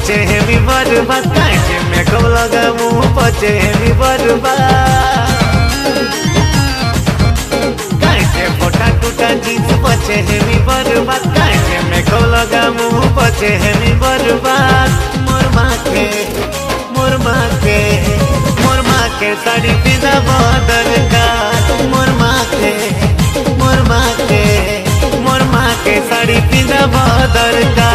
पचे हेमी बरबाद काहे मेकअप लगामु पचे हेमी बरबाद काहे फोटा टूटा जींस पचे हेमी बरबाद काहे मेकअप लगामु पचे हेमी बरबाद मोर माँ के साड़ी पिंधा बदल का मोर माँ के साड़ी पिंधा बदल का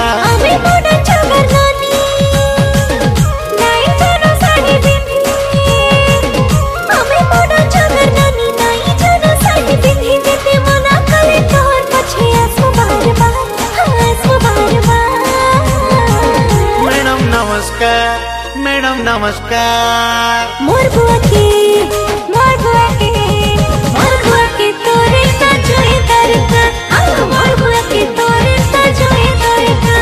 मैडम नमस्कार मोर बुआ के तोरे ता जोए दरका मोर बुआ के तोरे ता जोए दरका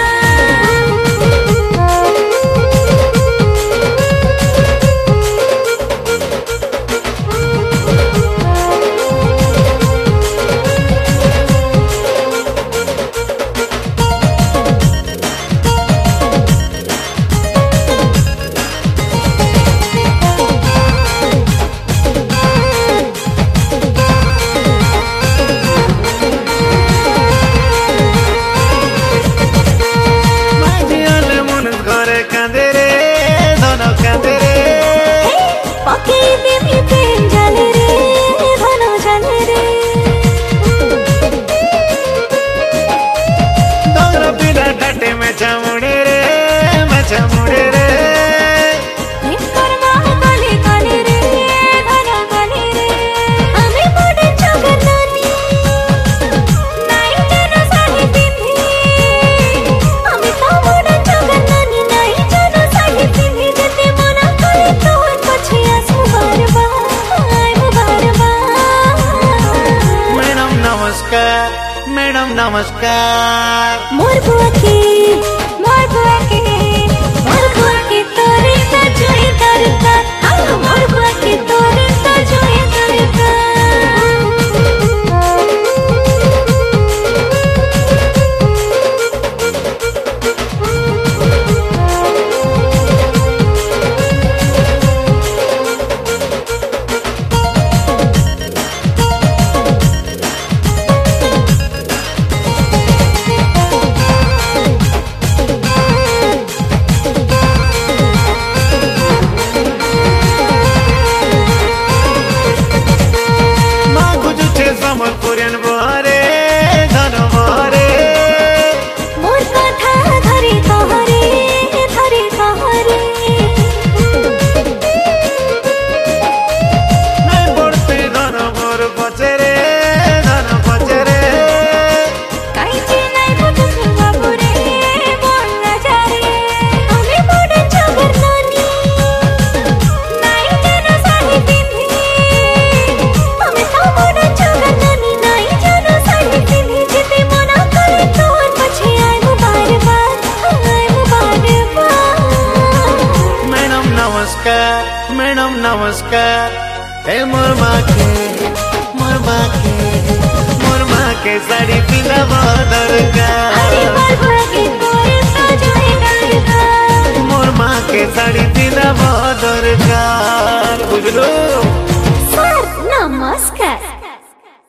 मैडम नमस्कार मोर बुआ के तोरे ता जोए दरका मोर बुआ के तोरे ता जोए दरका समलपुरियन बहरे धन बहरे मोर कथा धरे तोहरे मैं बढ़ते धन मोर बचरे काई जे नाई बुझ बाबुरे बोल ना जा रे हमें बड़ चगर नानी नाई जानो साड़ी पिंधी हमें तो बड़ चगर नानी नाई जानो साड़ी पिंधी जिते मना करे तोर पछे आए वो बार मैडम नमस्कार हे मोर माँ के साड़ी पिंधा बदल का अरे मोर बुआ के तोरे ता जोए दरका मोर माँ के साड़ी पिंधा बदल का बुझलो।